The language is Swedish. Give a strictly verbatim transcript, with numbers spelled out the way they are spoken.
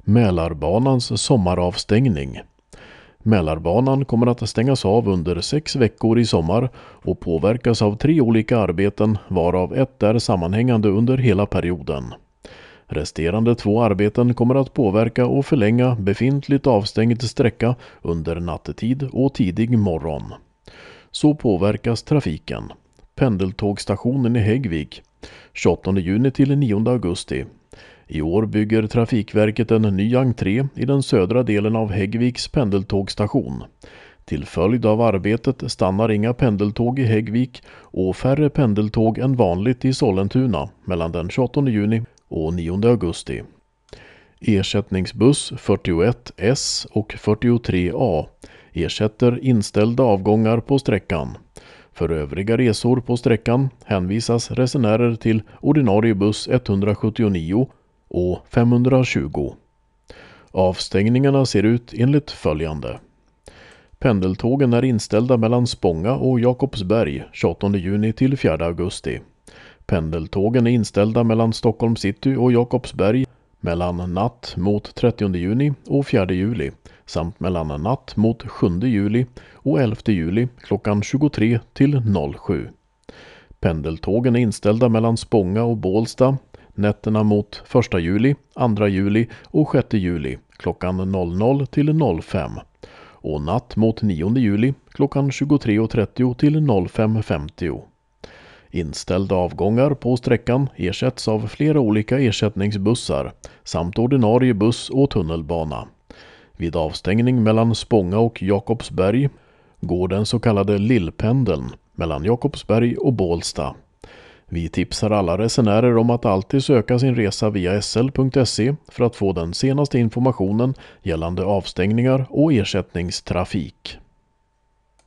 Mälarbanans sommaravstängning. Mälarbanan kommer att stängas av under sex veckor i sommar och påverkas av tre olika arbeten, varav ett är sammanhängande under hela perioden. Resterande två arbeten kommer att påverka och förlänga befintligt avstängd sträcka under nattetid och tidig morgon. Så påverkas trafiken. Pendeltågstationen i Häggvik tjugoåttonde juni till nionde augusti. I år bygger Trafikverket en ny entré i den södra delen av Häggviks pendeltågstation. Till följd av arbetet stannar inga pendeltåg i Häggvik och färre pendeltåg än vanligt i Sollentuna mellan den tjugoåttonde juni och nionde augusti. Ersättningsbuss fyrtioett S och fyrtiotre A ersätter inställda avgångar på sträckan. För övriga resor på sträckan hänvisas resenärer till ordinarie buss etthundrasjuttionio och femhundratjugo. Avstängningarna ser ut enligt följande. Pendeltågen är inställda mellan Spånga och Jakobsberg tjugoåttonde juni till fjärde augusti. Pendeltågen är inställda mellan Stockholm city och Jakobsberg mellan natt mot trettionde juni och fjärde juli samt mellan natt mot sjunde juli och elfte juli klockan tjugotre till sju. Pendeltågen är inställda mellan Spånga och Bålsta nätterna mot första juli, andra juli och sjätte juli klockan noll noll till fem och natt mot nionde juli klockan tjugotre trettio till fem femtio. Inställda avgångar på sträckan ersätts av flera olika ersättningsbussar samt ordinarie buss och tunnelbana. Vid avstängning mellan Spånga och Jakobsberg går den så kallade Lillpendeln mellan Jakobsberg och Bålsta. Vi tipsar alla resenärer om att alltid söka sin resa via s l punkt se för att få den senaste informationen gällande avstängningar och ersättningstrafik.